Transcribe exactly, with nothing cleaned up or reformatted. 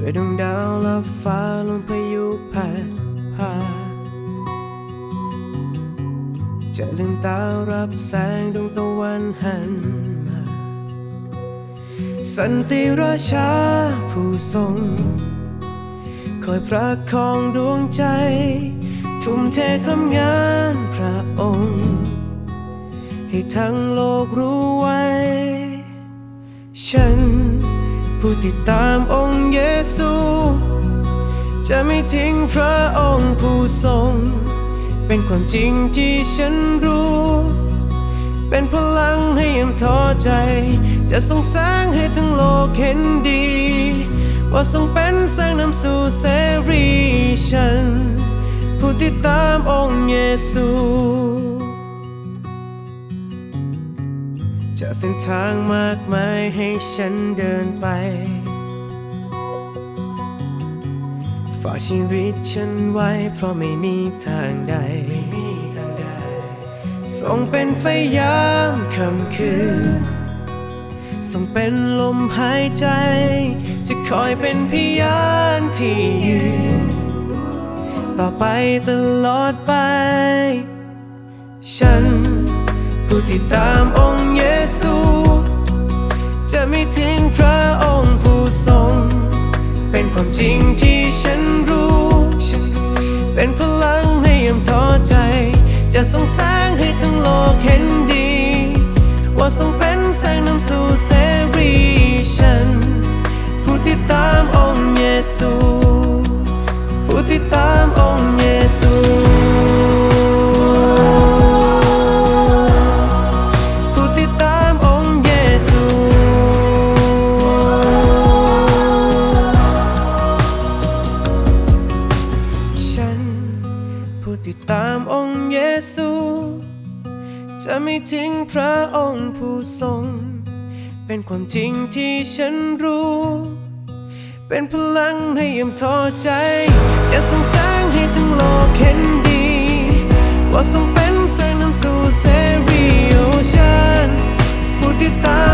ด้วยดวงดาวและฟ้าลมพายุพัดพาจะลืมตารับแสงดวงตะวันหันมาสันติราชาผู้ทรงคอยประคองดวงใจทุ่มเททำงานพระองค์ให้ทั้งโลกรู้ไว้ฉันผู้ติดตามองค์เยซูจะไม่ทิ้งพระองค์ผู้ทรงเป็นความจริงที่ฉันรู้เป็นพลังให้ยามท้อใจจะส่องแสงให้ทั้งโลกเห็นดีว่าทรงเป็นแสงนำสู่เสรีฉันผู้ติดตามองค์เยซูจะเส้นทางมากมายให้ฉันเดินไปฝากชีวิตฉันไว้เพราะไม่มีทางใดทรงเป็นไฟยามค่ำคืนทรงเป็นลมหายใจจะคอยเป็นพยานที่ยืนต่อไปตลอดไปฉันผู้ติดตามองค์เยซูจะไม่ทิ้งพระองค์ผู้ทรงเป็นความจริงที่ฉันรู้เป็นพลังให้ยามท้อใจจะส่องแสงให้ทั้งโลกเห็นดีว่าทรงเป็นแสงนำสู่เสรีฉันผู้ติดตามองค์เยซูผู้ติดตามองค์เยซูผู้ติดตามองค์เยซูฉันผู้ติดตามองค์เยซูจะไม่ทิ้งพระองค์ผู้ทรงเป็นความจริงที่ฉันรู้เป็นพลังให้ยามท้อใจจะส่องแสงให้ทั้งโลกเห็นดีว่าทรงเป็นแสงนำสู่เสรีโอฉันผู้ติดตาม